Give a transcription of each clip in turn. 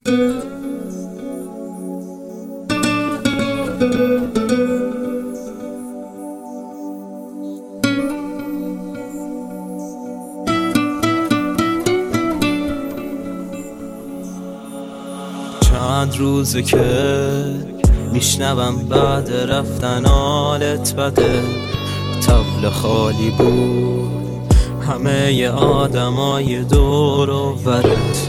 چند روزه که میشنوم بعد رفتن حالت بده، طبل خالی بود همه آدمای دور و برت،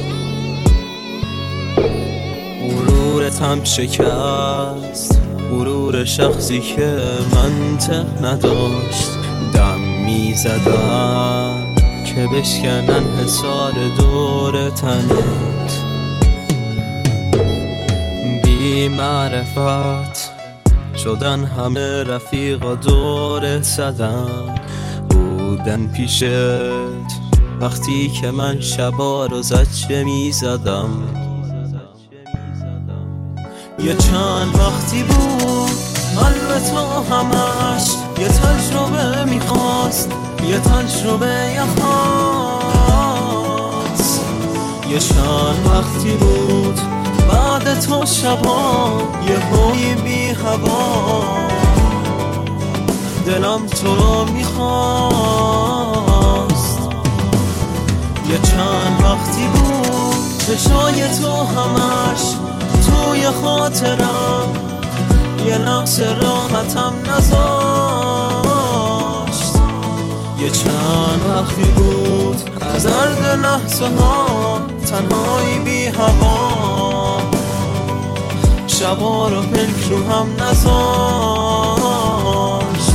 غرورت هم شکست، غرور شخصی که منطق نداشت. دم میزدم که بشکنن حصار دور تنت، بی معرفت شدن همه رفیقا دور صدم، بودن پیشت وقتی که من شبا رو زجه میزدم. یه چند وقتی بود قلب تو همش یه تجربه میخواست، یه تجربه خاص. یه چند وقتی بود بعد تو شبا یه هوی بی هوا، دلم تو رو میخواست. یه چند وقتی بود چشای تو همش توی خاطرم، یه لحظ راحتم نذاشت. یه چند وقتی بود از درد لحظه ها تنهایی بی هوا، شبا رو پلک رو هم نذاشت.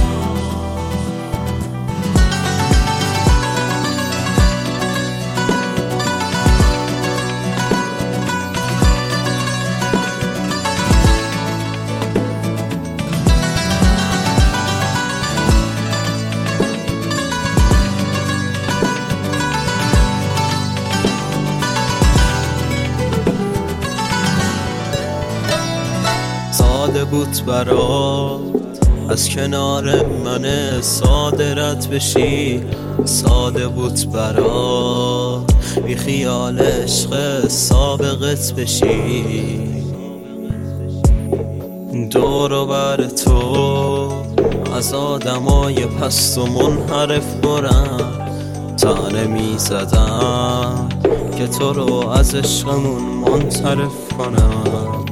ساده بود برات از کنار من ساده رد بشی، ساده بود برات بی خیال عشق سابقت بشی. دور و بر تو از آدمای پست و منحرف برن، تنه می زدم که تو رو از عشقمون منصرف کنم.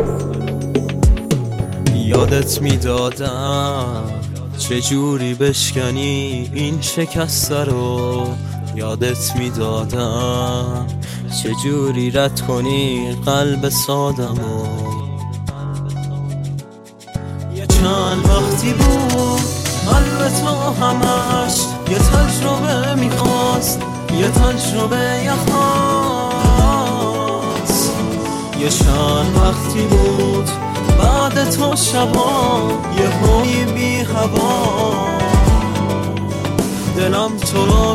یادت میدادم چجوری بشکنی این شکسته رو، یادت میدادم چجوری رد کنی قلب سادمو. یه چند وقتی بود قلب تو همش یه تجربه میخواست، یه تجربه خاص. یه چند وقتی بود بعد تو شبا یه هوی بی هوا، دلم تو رو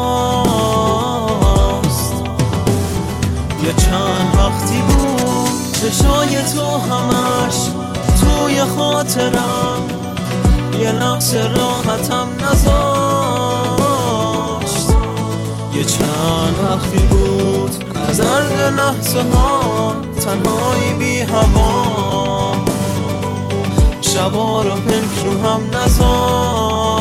میخواست. یه چند وقتی بود چشای تو همش توی خاطرم، یه لحظه راحتم نذاشت. یه چند وقتی بود از درد لحظه ها تنهایی بی هوا، شبا رو پلک رو هم نذاشت.